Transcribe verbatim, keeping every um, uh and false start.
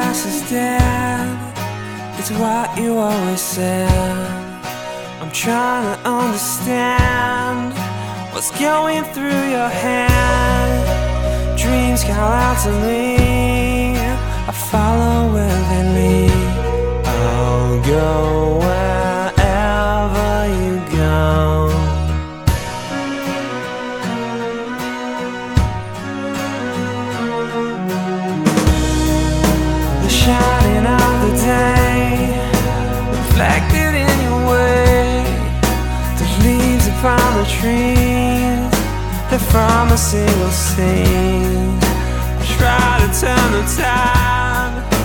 grass is dead, it's what you always said. I'm trying to understand what's going through your head. Dreams call out to me, I follow where they lead. I'll go wherever you go. The shining of the day reflected in your way. The leaves upon the trees, they're from a single scene. Try to turn the tide,